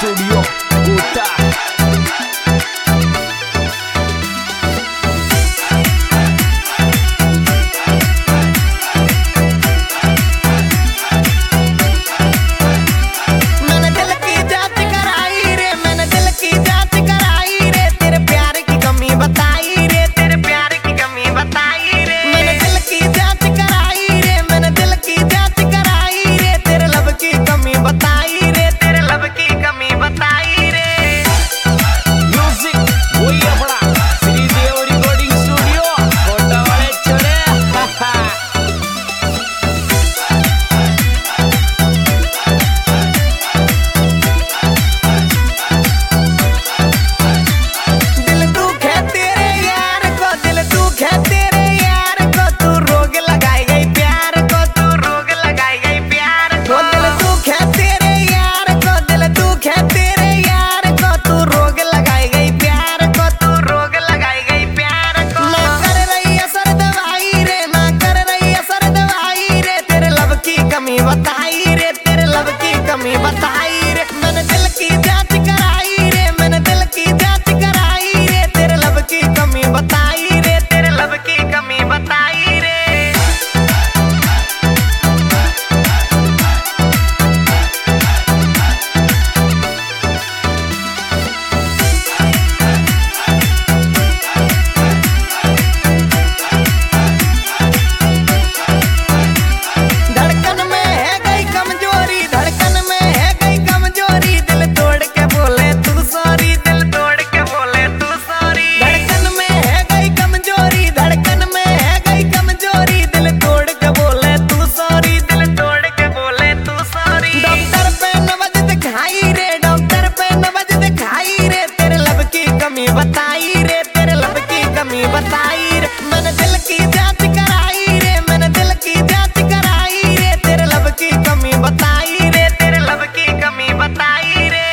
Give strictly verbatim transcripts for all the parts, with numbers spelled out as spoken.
Studio quota. बताई रे तेरे लब की कमी बताई रे, मैंने दिल की जांच कराई रे, मैंने दिल की जांच कराई रे, तेरे लब की कमी बताई रे, तेरे लब की कमी बताई रे। बताई रे तेरे लब की कमी बताई रे, मैंने दिल की जांच कराई रे, मैंने दिल की जांच कराई रे, तेरे लब की कमी बताई रे, तेरे लब की कमी बताई रे।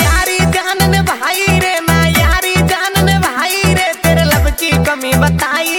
बताई